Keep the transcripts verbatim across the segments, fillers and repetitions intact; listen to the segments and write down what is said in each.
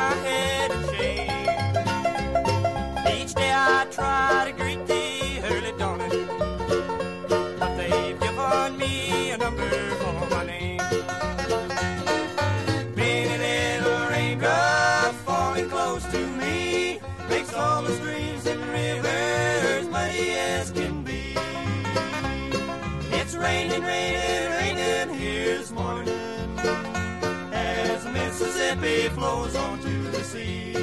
my head in shame. Each day I try to greet the early dawning, but they've given me a number for my name. Many little raindrops falling close to me makes all the streams and rivers muddy as can be. It's raining, raining, raining here this morning as the Mississippi flows onto the sea.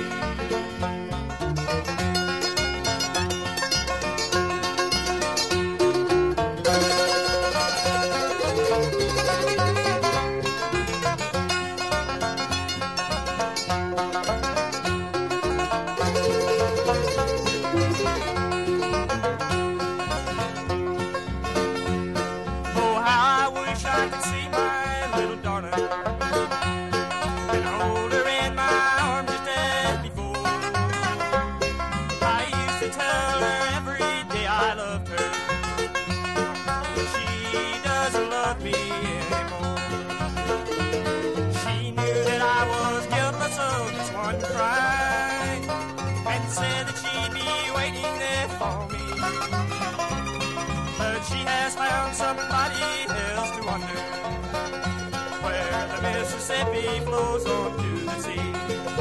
Somebody else to wonder where the Mississippi flows onto the sea.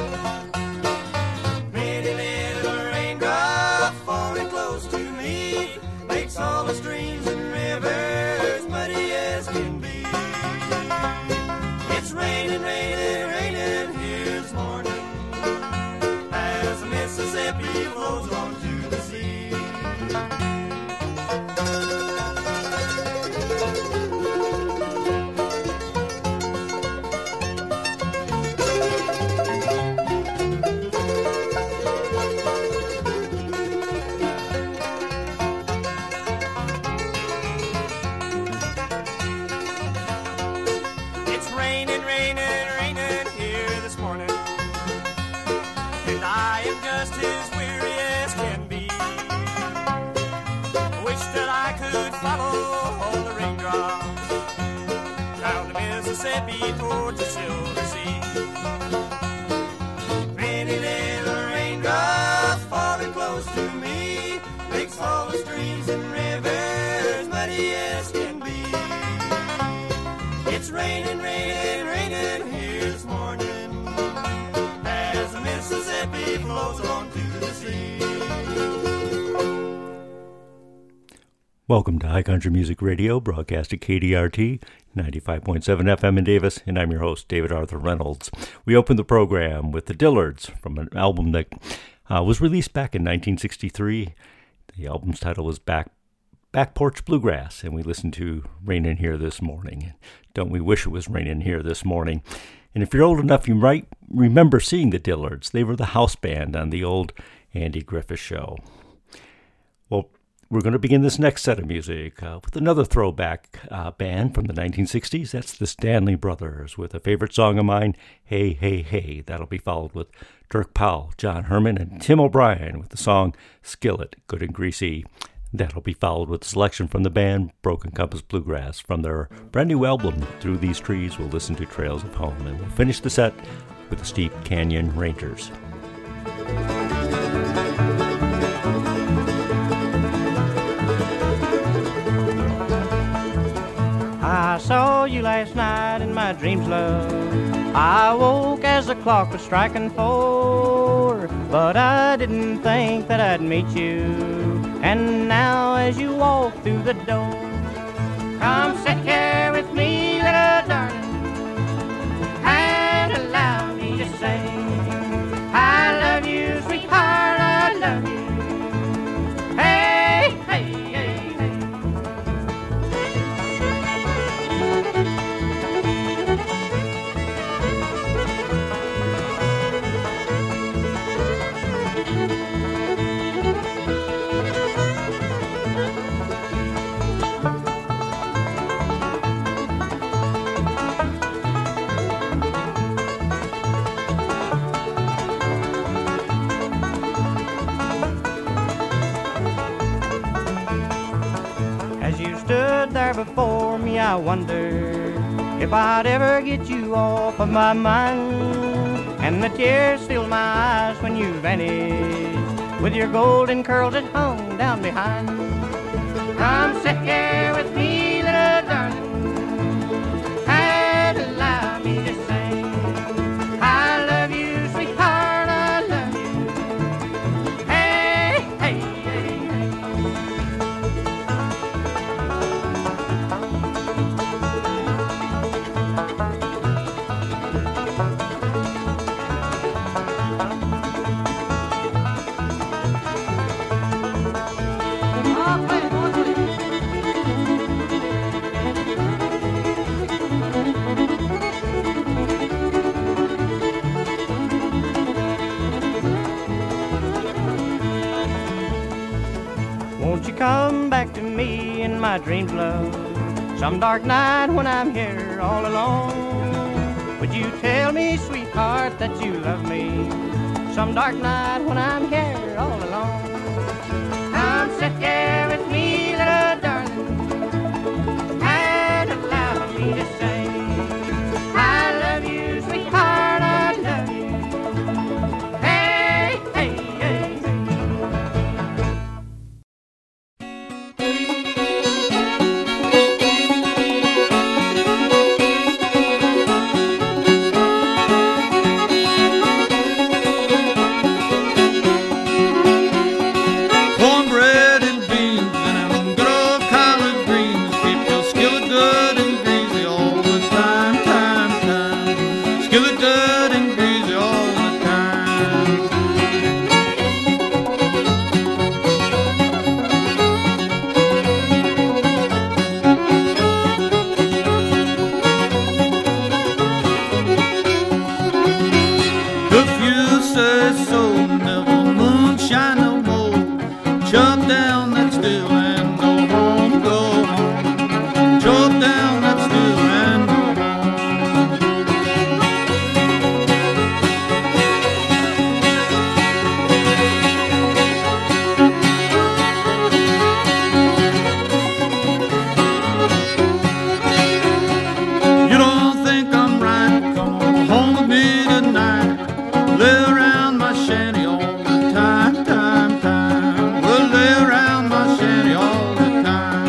Many little raindrops falling close to me makes all the streams and rivers muddy as can be. It's raining, raining, raining here this morning as the Mississippi flows onto the sea. Mississippi towards the silver sea. Many little raindrops falling close to me makes all the streams and rivers muddy as can be. It's raining, raining, raining here this morning as the Mississippi flows onto the sea. Welcome to High Country Music Radio, broadcast at K D R T, ninety-five point seven F M in Davis, and I'm your host, David Arthur Reynolds. We opened the program with the Dillards from an album that uh, was released back in nineteen sixty-three. The album's title was Back Back Porch Bluegrass, and we listened to Rainin' Here This Morning. Don't we wish it was raining here this morning? And if you're old enough, you might remember seeing the Dillards. They were the house band on the old Andy Griffith Show. Well, we're going to begin this next set of music uh, with another throwback uh, band from the nineteen sixties. That's the Stanley Brothers with a favorite song of mine, Hey, Hey, Hey. That'll be followed with Dirk Powell, John Herman, and Tim O'Brien with the song Skillet, Good and Greasy. That'll be followed with a selection from the band Broken Compass Bluegrass. From their brand new album, Through These Trees, we'll listen to Trails of Home. And we'll finish the set with the Steep Canyon Rangers. I saw you last night in my dreams, love. I woke as the clock was striking four, but I didn't think that I'd meet you. And now as you walk through the door, come sit here with me, little darling, and allow me to sing. I love you, sweetheart, I love you. Hey, hey, hey, hey. There before me, I wondered if I'd ever get you off of my mind. and the tears filled my eyes when you vanished, with your golden curls that hung down behind. Come sit here with me, little darling, and allow me to sing. I love you, sweetheart, I love you. Hey, hey, hey, hey. Won't you come back to me in my dreams, love? Some dark night when I'm here all alone. Would you tell me, sweetheart, that you love me? Some dark night when I'm here all alone. Come sit here with me, little darling, and allow me to say, I love you, sweetheart, I love you. Hey, hey, hey, hey. Cornbread and beans and them good old collard greens keep your skillet good and greasy all the time, time, time. Skillet good and greasy all the time. If you say so, never moonshine no more. Chop down that still and go home, go home. Chop down that still and go home. You don't think I'm right? Come on home with me tonight. Lay around my shanty all the time, time, time. We'll lay around my shanty all the time.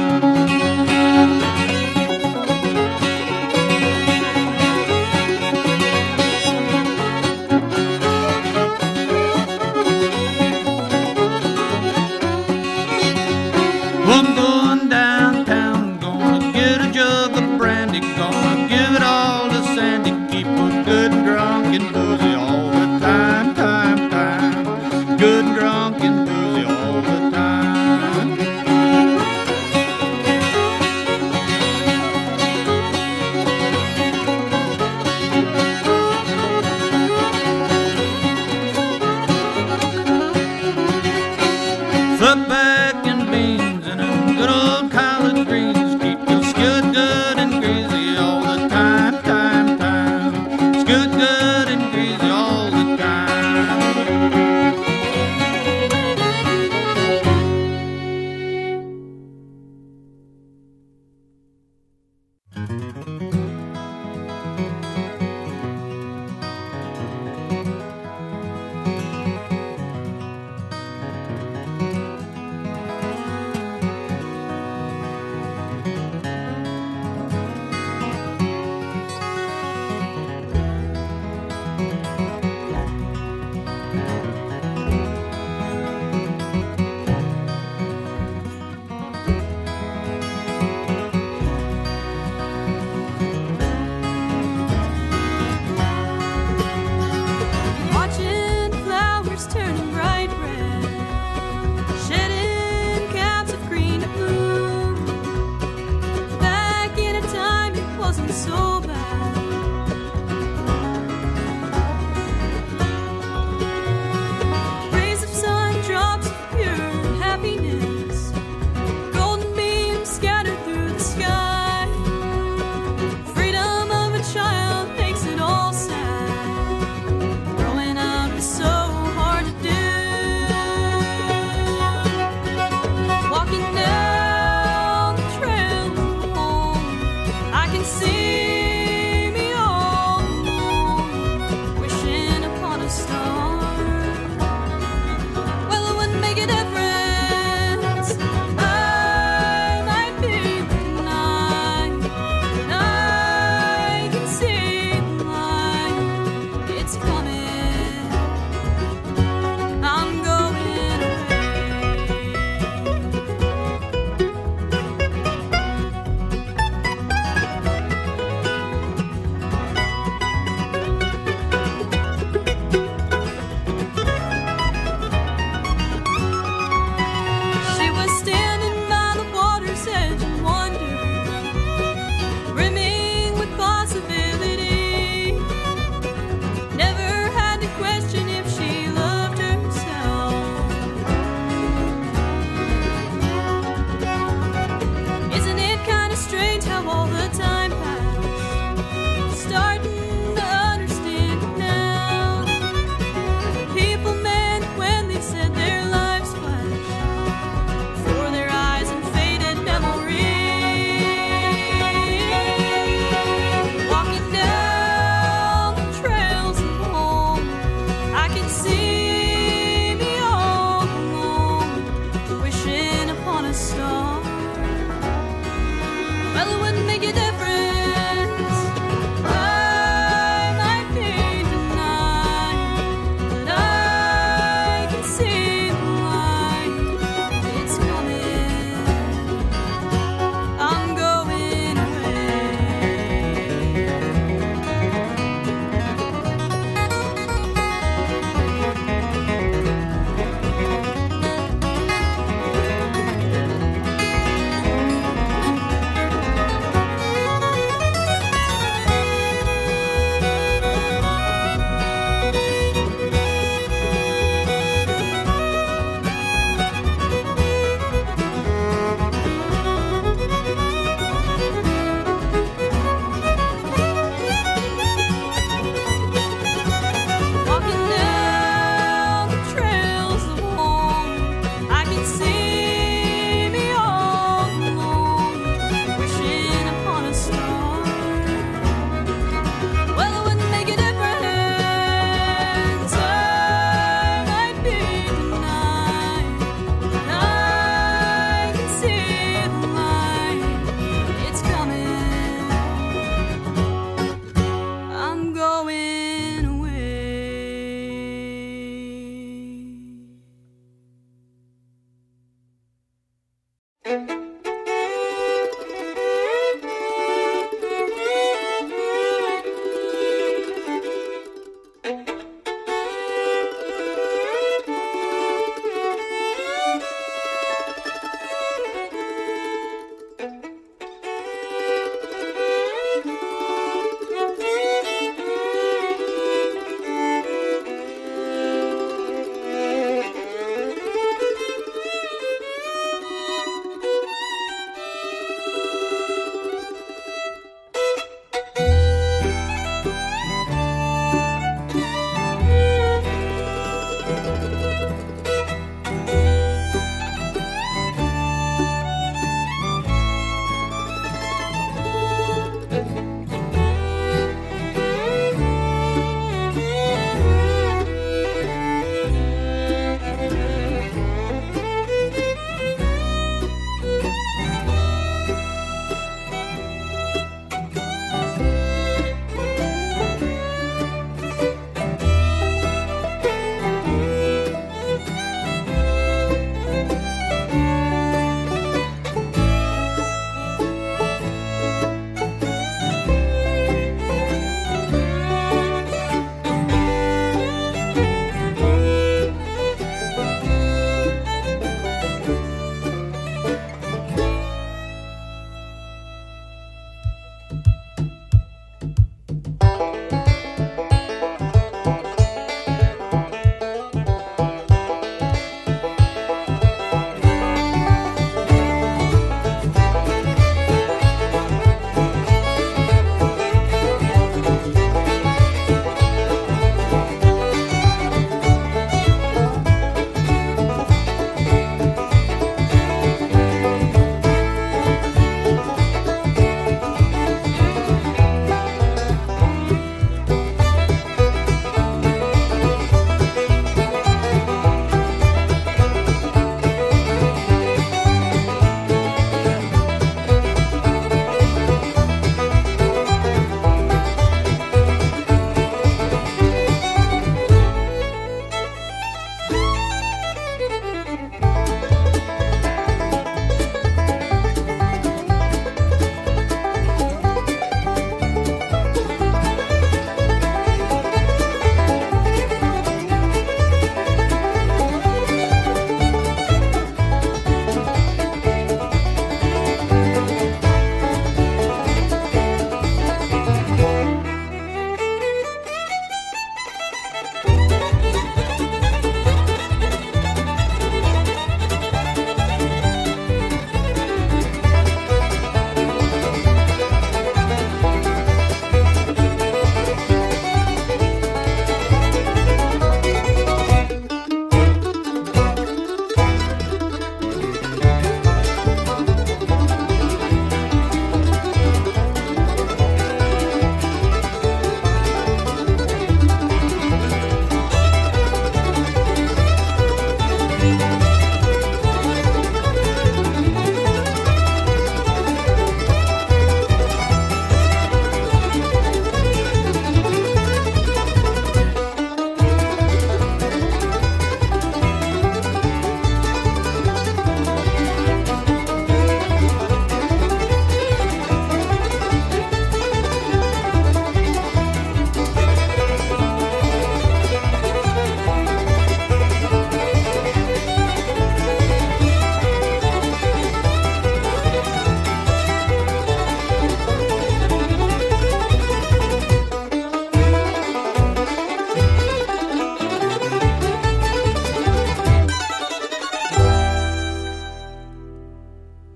I'm going downtown, gonna get a jug of brandy, gonna give it all to Sandy, keep her good and drunk and boozy all the time,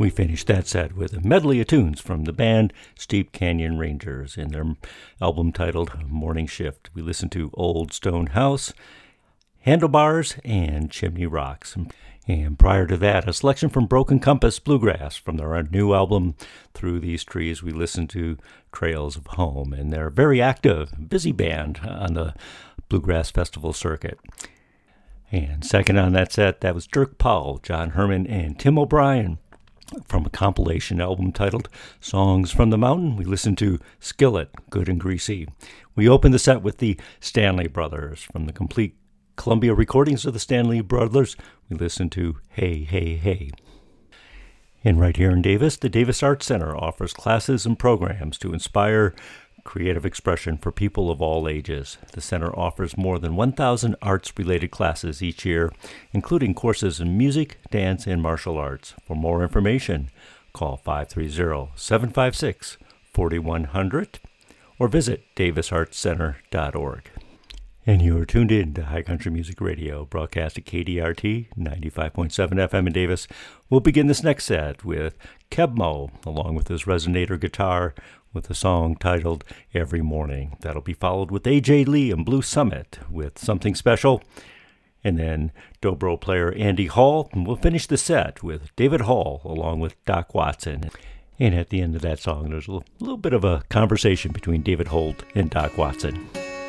We finished that set with a medley of tunes from the band Steep Canyon Rangers in their album titled Morning Shift. We listened to Old Stone House, Handlebars, and Chimney Rocks. And prior to that, a selection from Broken Compass Bluegrass from their new album Through These Trees. We listened to Trails of Home, and they're a very active, busy band on the Bluegrass Festival circuit. And second on that set, that was Dirk Powell, John Herman, and Tim O'Brien from a compilation album titled Songs from the Mountain. We listened to Skillet, Good and Greasy. We opened the set with the Stanley Brothers from the complete Columbia recordings of the Stanley Brothers. We listened to Hey, Hey, Hey. And right here in Davis, the Davis Arts Center offers classes and programs to inspire creative expression for people of all ages. The center offers more than one thousand arts-related classes each year, including courses in music, dance, and martial arts. For more information, call five three zero, seven five six, four one zero zero or visit davis arts center dot org. And you are tuned in to High Country Music Radio, broadcast at K D R T ninety-five point seven F M in Davis. We'll begin this next set with Kebmo, along with his resonator guitar, with a song titled Every Morning. That'll be followed with A J Lee and Blue Summit with Something Special, and then dobro player Andy Hall. And we'll finish the set with David Hall along with Doc Watson. And at the end of that song, there's a little bit of a conversation between David Holt and Doc Watson.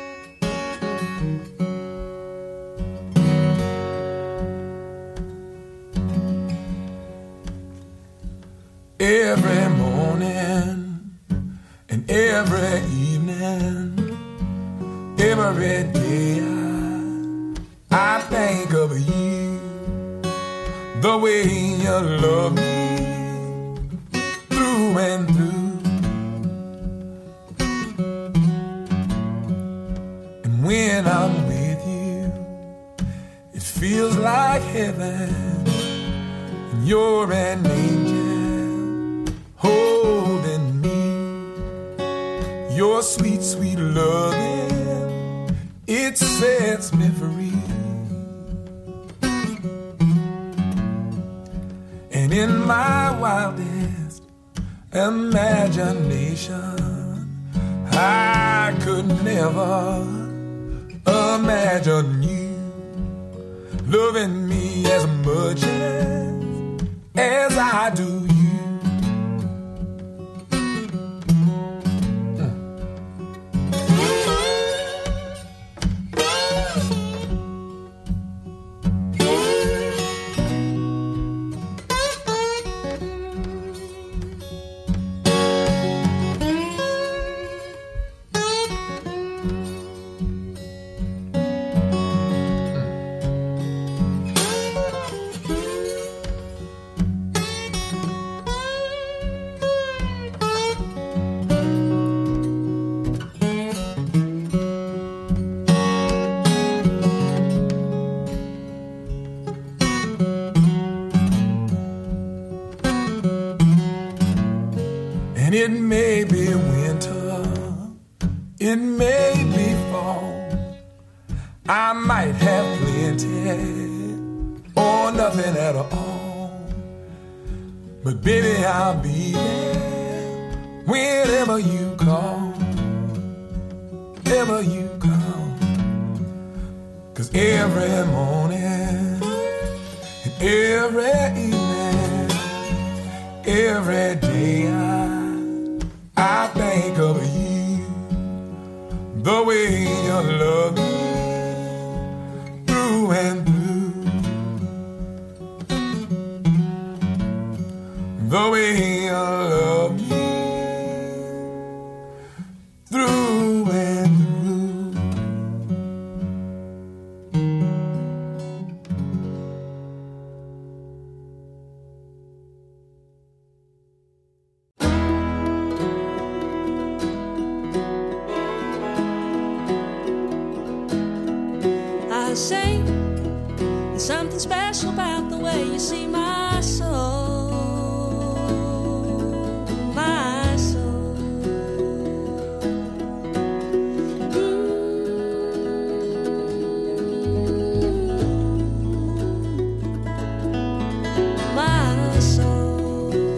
Every morning and every evening, every day I, I think of you, the way you love me through and through. And when I'm with you, it feels like heaven, and you're an angel holding me. Your sweet, sweet loving, it sets me free. And in my wildest imagination, I could never imagine you loving me as much as, as I do you. It may be winter, it may be fall, I might have plenty or nothing at all, but baby I'll be there whenever you call, ever you call. Cause every morning and every evening, every day I I think of you, the way you love me through and through, the way you love me through and say there's something special about the way you see my soul, my soul. Mm, my soul.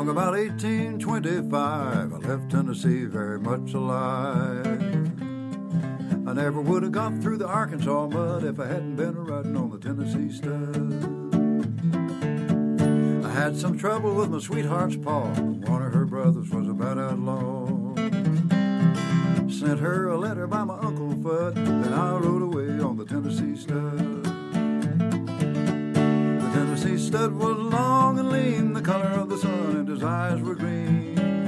Along about eighteen twenty-five, I left Tennessee very much alive. I never would have got through the Arkansas mud if I hadn't been riding on the Tennessee Stud. I had some trouble with my sweetheart's paw. One of her brothers was a bad outlaw. Sent her a letter by my Uncle Fudd, then I rode away on the Tennessee Stud. The Tennessee Stud was long and lean, the color of the sun, and his eyes were green.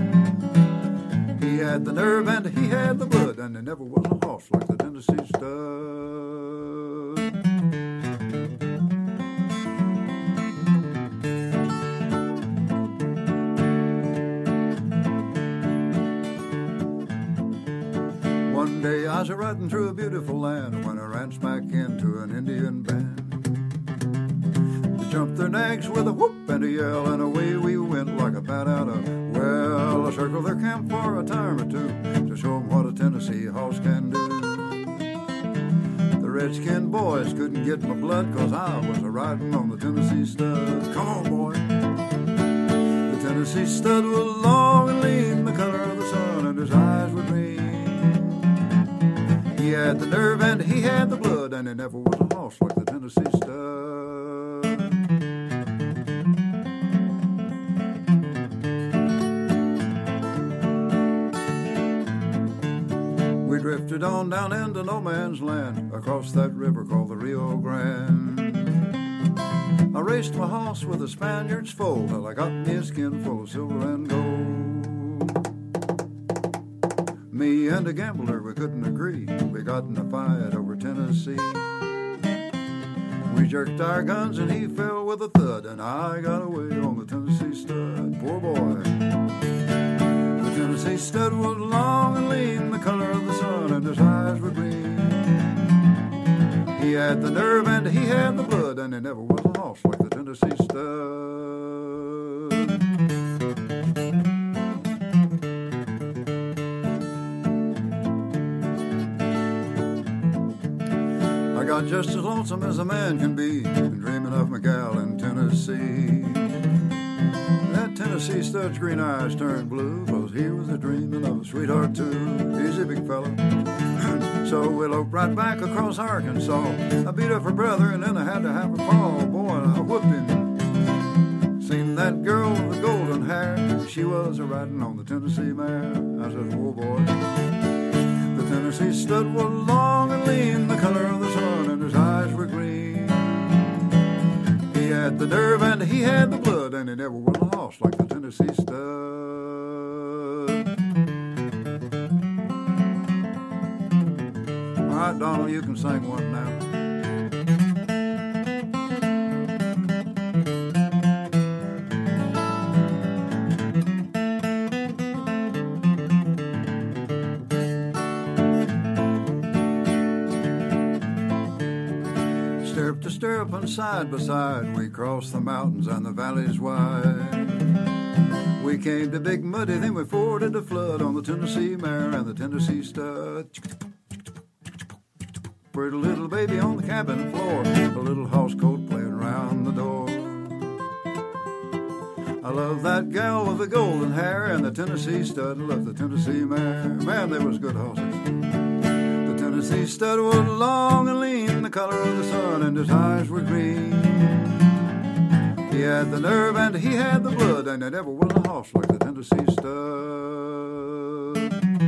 He had the nerve and he had the blood, and there never was a horse like the Tennessee Stud. One day I was riding through a beautiful land when I ran smack into an Indian band. They jumped their nags with a whoop and a yell, and away we went like a bat out of well. I circled their camp for a time or two to show them what a Tennessee horse can do. The redskin boys couldn't get my blood, cause I was a riding on the Tennessee Stud. Come on, boy. The Tennessee Stud was long and lean, the color of the sun, and his eyes were green. He had the nerve and he had the blood, and there never was a horse like the Tennessee Stud. We drifted on down into no man's land, across that river called the Rio Grande. I raced my horse with a Spaniard's foal till I got me a skin full of silver and gold. Me and a gambler, we couldn't agree. We got in a fight over Tennessee. We jerked our guns and he fell with a thud, and I got away on the Tennessee Stud. Poor boy. The Tennessee Stud was long and lean, the color of the sun, and his eyes were green. He had the nerve and he had the blood, and there never was a horse like the Tennessee Stud. I got just as lonesome as a man can be, and dreaming of my gal in Tennessee. That Tennessee Stud's green eyes turned blue, cause he was a dreaming of a sweetheart too. He's a big fella. So we eloped right back across Arkansas. I beat up her brother and then I had to have her fall. Boy, I whooped him. Seen that girl with the golden hair, she was a riding on the Tennessee mare. I said, whoa boy. The Tennessee Stud was long and lean, the color of the sun, and his eyes were green. He had the nerve and he had the blood, and he never was a horse like the Tennessee Stud. All right, Donald, you can sing one now. Stirrup to stirrup and side by side, we crossed the mountains and the valleys wide. We came to Big Muddy, then we forded the flood on the Tennessee mare and the Tennessee Stud. Pretty little baby on the cabin floor, a little house coat playing around the door. I love that gal with the golden hair and the Tennessee Stud. I love the Tennessee mare. Man, they was good horses. The Tennessee Stud was long and lean, the color of the sun, and his eyes were green. He had the nerve and he had the blood, and there never was a horse like the Tennessee Stud.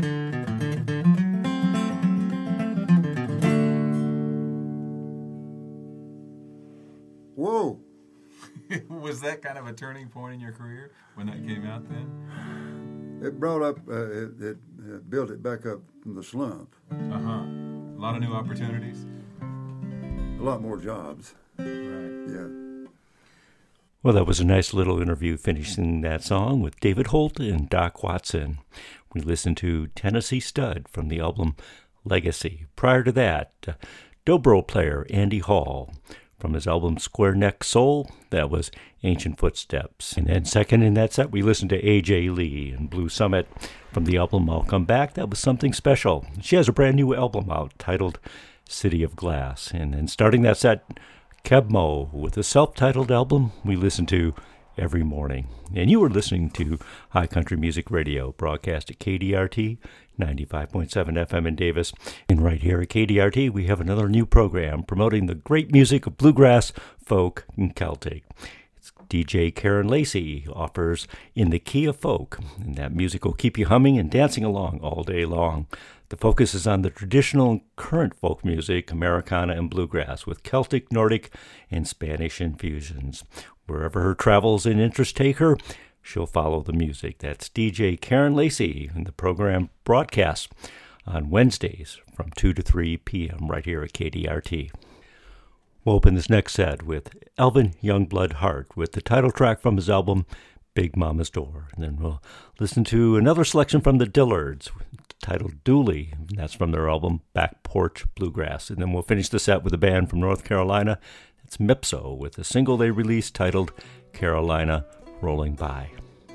Whoa. Was that kind of a turning point in your career when that came out then? It brought up, uh, it, it uh, built it back up from the slump. Uh-huh. A lot of new opportunities? A lot more jobs. Right. Yeah. Well, that was a nice little interview finishing that song with David Holt and Doc Watson. We listened to Tennessee Stud from the album Legacy. Prior to that, uh, dobro player Andy Hall. From his album Square Neck Soul, that was Ancient Footsteps. And then second in that set, we listened to A J Lee and Blue Summit from the album I'll Come Back. That was Something Special. She has a brand new album out titled City of Glass. And then starting that set, Keb Mo with a self-titled album, we listened to every morning. And you are listening to High Country Music Radio, broadcast at K D R T, ninety-five point seven F M in Davis. And right here at K D R T, we have another new program promoting the great music of bluegrass, folk, and Celtic. It's D J Karen Lacey offers In the Key of Folk, and that music will keep you humming and dancing along all day long. The focus is on the traditional and current folk music, Americana and bluegrass, with Celtic, Nordic, and Spanish infusions. Wherever her travels and interests take her, she'll follow the music. That's D J Karen Lacey, and the program broadcasts on Wednesdays from two to three p.m. right here at K D R T. We'll open this next set with Elvin Youngblood Hart with the title track from his album, Big Mama's Door. And then we'll listen to another selection from the Dillards titled Dooley, and that's from their album Back Porch Bluegrass. And then we'll finish the set with a band from North Carolina. It's Mipso with a single they released titled Carolina Rolling By.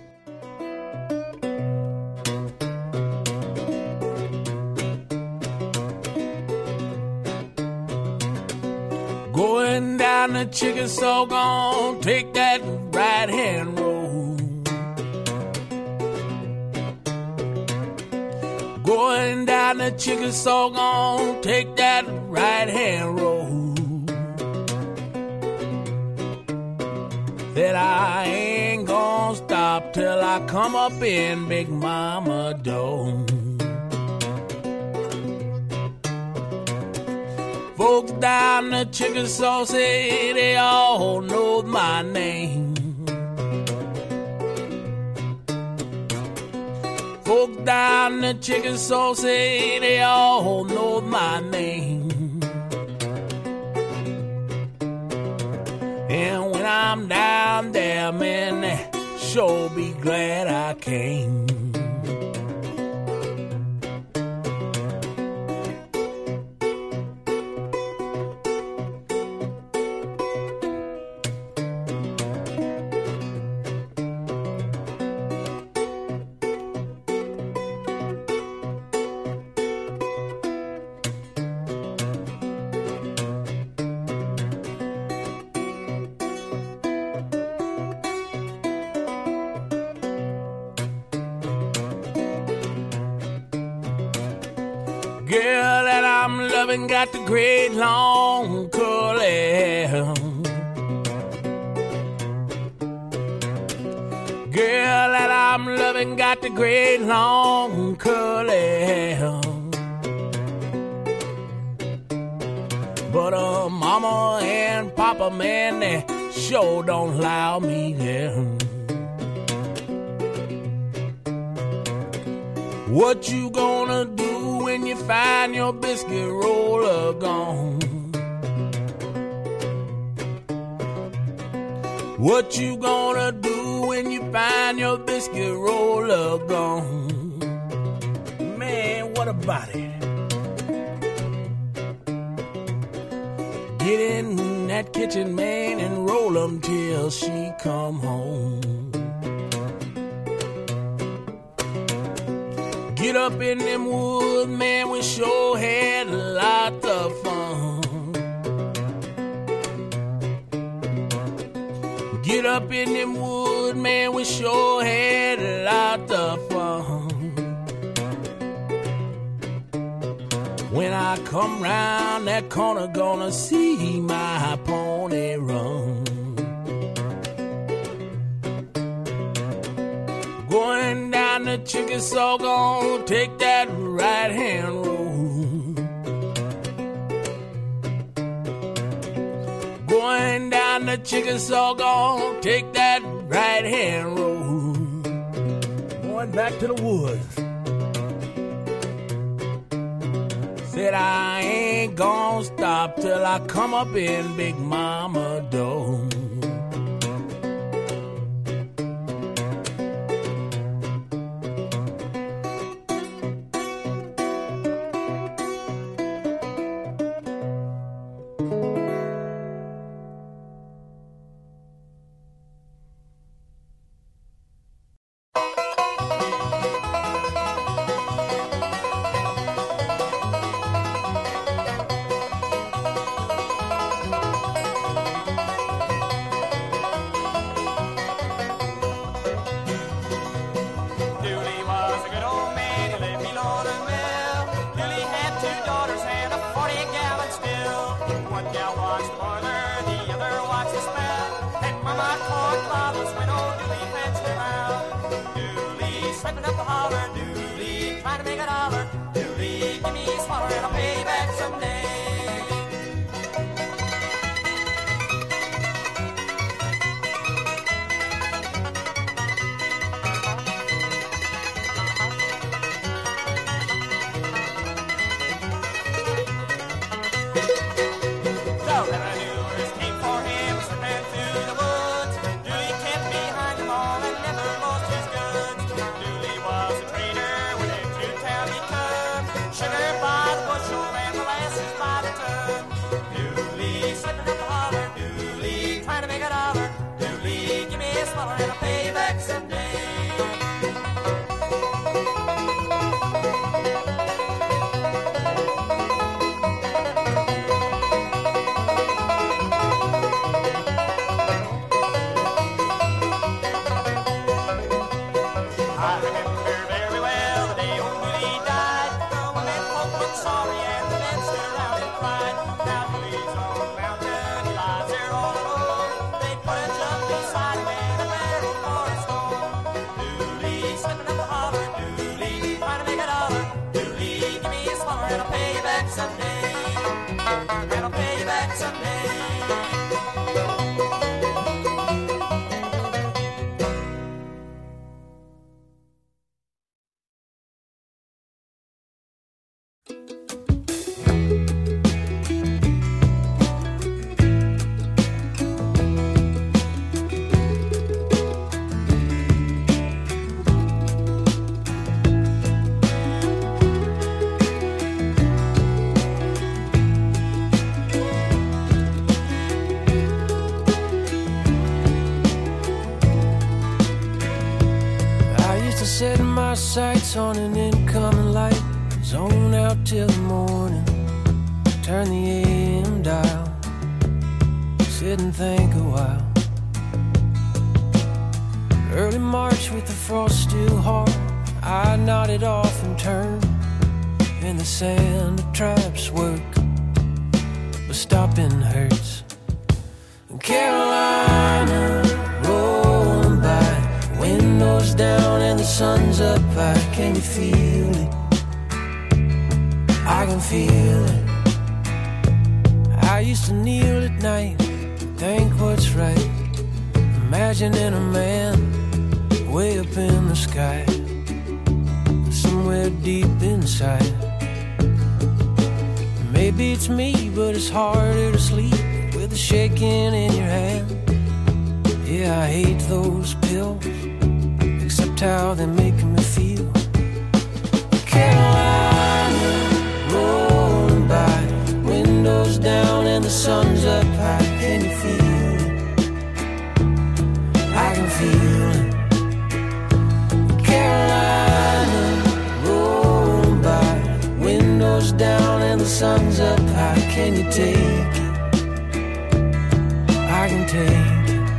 Going down the Chickasaw, gon' take that right-hand road. Going down the Chickasaw, gon' take that right-hand road. That I ain't gon' stop till I come up in Big Mama door. Folks down the Chickasaw say they all know my name. Folks down the Chickasaw say they all know my name. And when I'm down there, man, they sure be glad I came. Girl that I'm loving got the great long curly hair. Girl that I'm loving got the great long curly hair. But uh, mama and papa, man, they sure don't allow me there. What you gonna do when you find your biscuit roller gone? What you gonna do when you find your biscuit roller gone? Man, what about it? Get in that kitchen, man, and roll 'em till she come home. Get up in them woods, man, we sure had a lot of fun. Get up in them woods, man, we sure had a lot of fun. When I come round that corner, gonna see my pony run. Going down the Chickasaw, gonna take that right-hand road. Going down the Chickasaw, gonna take that right-hand road. Going back to the woods. Said I ain't gonna stop till I come up in Big Mama door. my corn flowers when old Dooley fetched her out. Dooley slipping up the holler, Dooley trying to make a dollar. Dooley, give me a swaller and I'll pay you back someday. Setting my sights on an incoming light, zone out till the morning, turn the A M dial, sit and think a while. Early March with the frost still hard, I nodded off and turned in the sand. The traps work, but stopping hurts. Carolina rolling by, windows down and the sun's up high. Can you feel it? I can feel it. I used to kneel at night, think what's right, imagining a man way up in the sky, somewhere deep inside. Maybe it's me, but it's harder to sleep with the shaking in your hand. Yeah, I hate those pills, except how they're making me feel. Carolina rolling by, windows down and the sun's up high. Can you feel it? I can feel it. Carolina rolling by, windows down and the sun's up high. Can you take it? I can take it.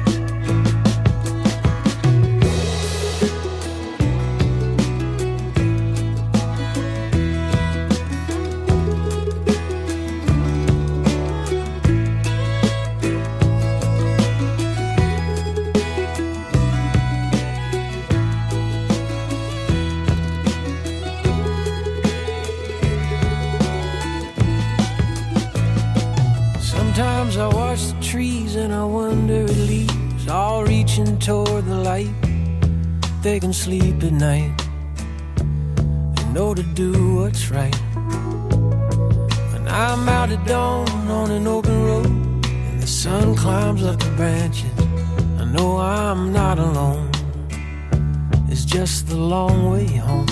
Sometimes I watch the trees and I wonder at leaves all reaching toward the light. They can sleep at night, they know to do what's right. When I'm out at dawn on an open road and the sun climbs up the branches, I know I'm not alone. It's just the long way home.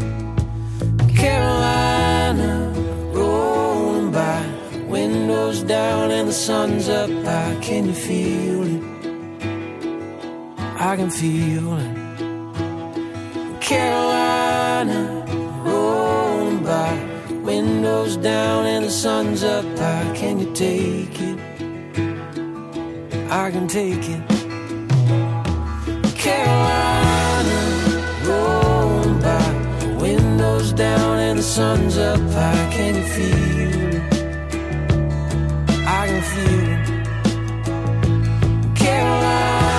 Carolina rolling by, windows down and the sun's up high. Can you feel it? I can feel it. Carolina rolling by, windows down and the sun's up high. Can you take it? I can take it. Carolina rolling by, windows down and the sun's up high. Can you feel it? I can feel it. Carolina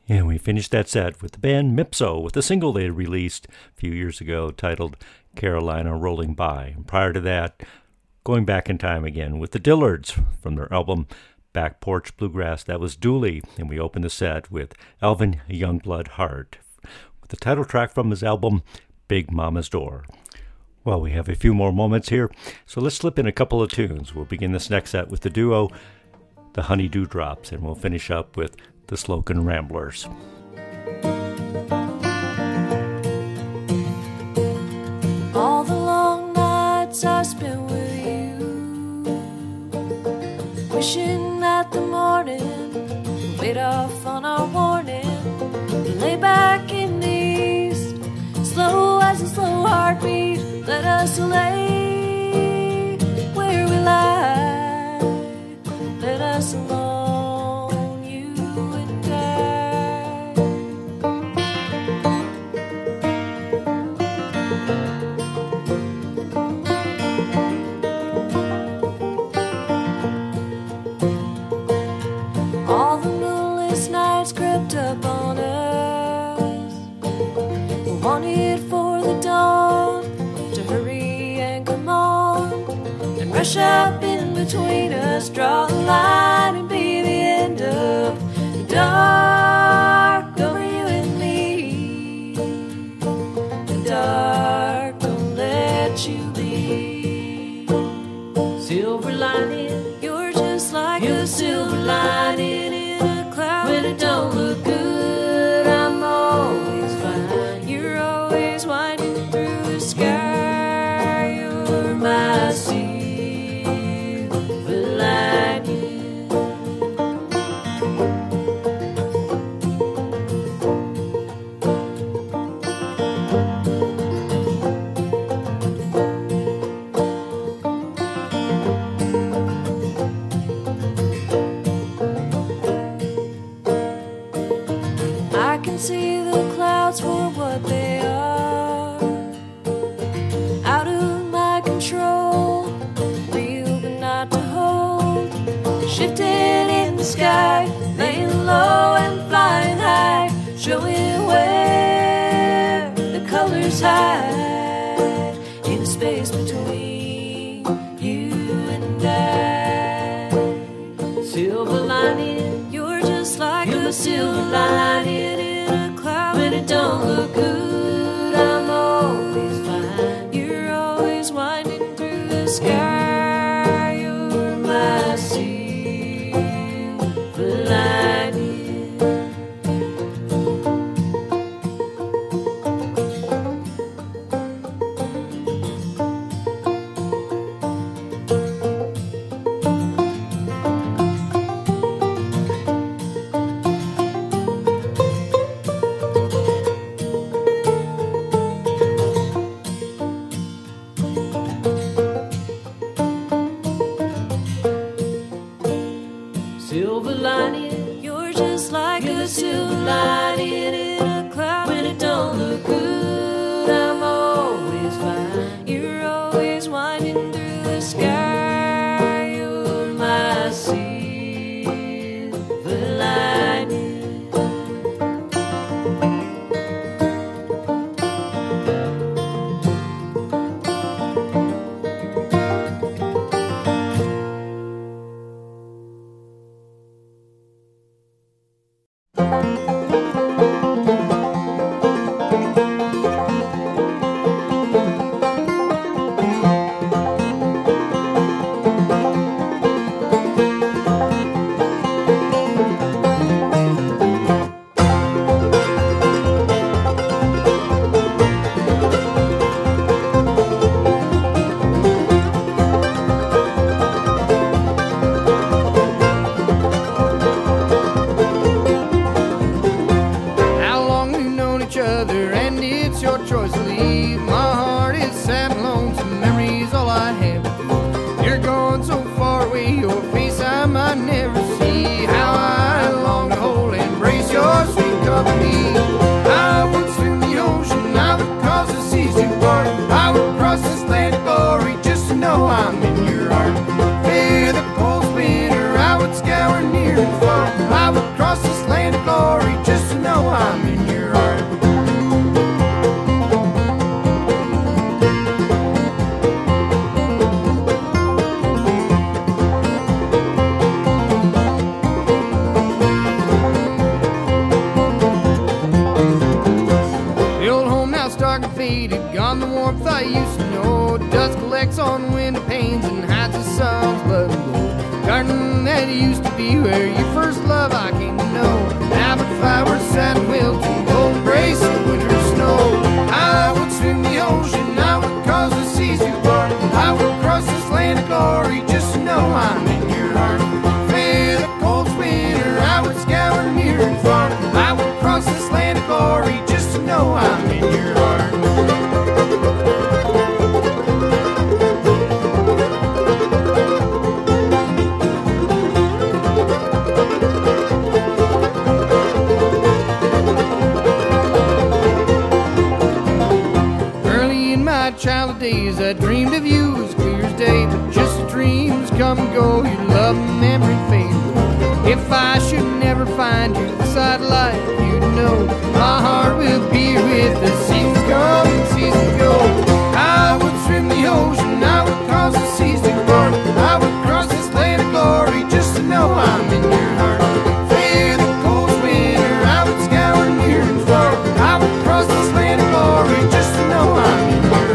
And we finished that set with the band Mipso with a single they released a few years ago titled Carolina Rolling By. And prior to that, going back in time again with the Dillards from their album Back Porch Bluegrass. That was Dooley. And we opened the set with Alvin Youngblood Hart with the title track from his album Big Mama's Door. Well, we have a few more moments here, so let's slip in a couple of tunes. We'll begin this next set with the duo, the Honey Dewdrops, and we'll finish up with the Slocum Ramblers. All the long nights I spent with you, wishing that the morning we'd off on our warning, lay back in the east, slow as a slow heartbeat, let us lay where we lie, let us alone, you and I. All the moonless nights crept up on us, we wanted for the dawn to hurry and come on and rush up in between us, draw the line and be the end of the dark over you and me. The dark, don't let you be. Silver lining, you're just like a silver lining in a cloud. When it don't look good, I'm always fine. You're always winding through the sky. You're my silver lining. I can see the clouds for what they are, out of my control, real but not to hold, shifting in the sky, laying low and flying high, showing where the colors hide in the space between you and I. Silver lining, you're just like a silver lining in a cloud. When it don't look good, I'm always fine. You're always winding through the sky. You're my silver lining. Silver lining, you're just like a silver lining in a cloud. When it don't look good, I'm always fine. You're always winding through the sky. You're my silver lining. How long we've known each other, and it's your choice to leave. My heart is sad and lonesome, memories all I have with you. You're gone so far away, your face I might never see. How I long to hold and embrace your sweet company. I would swim the ocean, I would cross the seas to part. I would cross this land of glory just to know I'm in your heart. Fear the cold spinner, I would scour near and far. I would cross this land of glory just to know faded, gone the warmth I used to know. Dust collects on window panes and hides the sun's blood and gold. Garden that used to be where you first love I came to know. Now but flowers satin wilt and gold embrace of winter snow. I would swim the ocean, I would cause the seas to part. I would cross this land of glory just to know I'm in your heart. Feel the cold winter, I would scour near and far. I would cross this land of glory just to know I'm in your heart. Childhood days, I dreamed of you as clear as day, but just as dreams come and go, your love and memory fade away. If I should never find you this side of life, you know my heart will be with the seasons come and seasons go. I would swim the ocean, I would cross the seas to part. I would cross this land of glory just to know I'm in your heart. Feel the cold winter, I would scour near and far. I would cross this land of glory just to know I'm in your heart.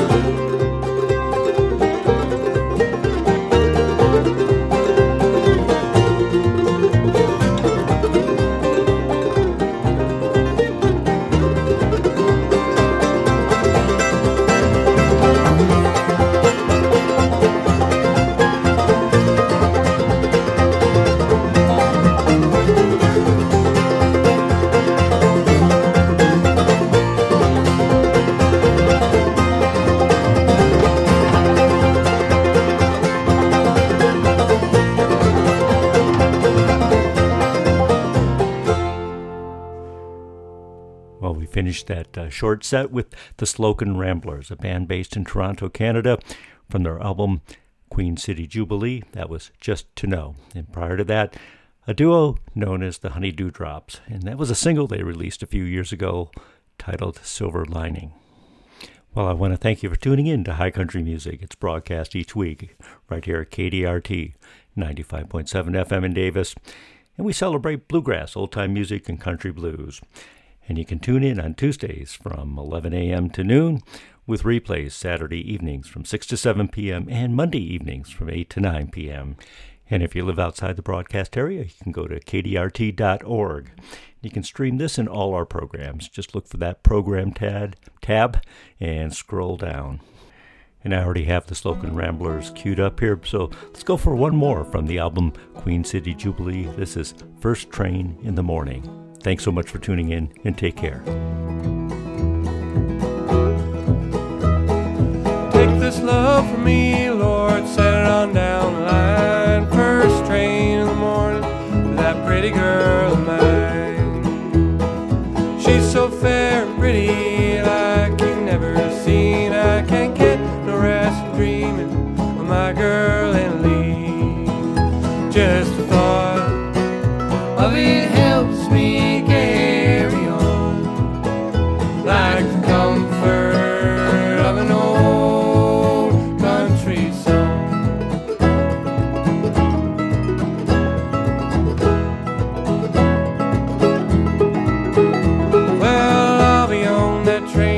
Finished that uh, short set with the Slocan Ramblers, a band based in Toronto, Canada, from their album Queen City Jubilee. That was Just to Know. And prior to that, a duo known as the Honey Dewdrops, and that was a single they released a few years ago titled Silver Lining. Well, I want to thank you for tuning in to High Country Music. It's broadcast each week right here at K D R T, ninety-five point seven F M in Davis, and we celebrate bluegrass, old-time music, and country blues. And you can tune in on Tuesdays from eleven a.m. to noon, with replays Saturday evenings from six to seven p.m. and Monday evenings from eight to nine p.m. And if you live outside the broadcast area, you can go to K D R T dot org. You can stream this and all our programs. Just look for that program tab, tab and scroll down. And I already have the Slocan Ramblers queued up here, so let's go for one more from the album Queen City Jubilee. This is First Train in the Morning. Thanks so much for tuning in, and take care. Take this love from me, Lord, set it on down the line. First train in the morning to that pretty girl of mine. She's so fair and pretty, like you've never seen. I can't get no rest from dreaming of my girl and Lee. Just the thought of it helps me carry on, like the comfort of an old country song. Well, I'll be on that train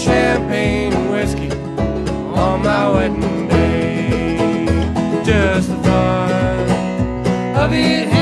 champagne and whiskey on my wedding day. Just the thought of it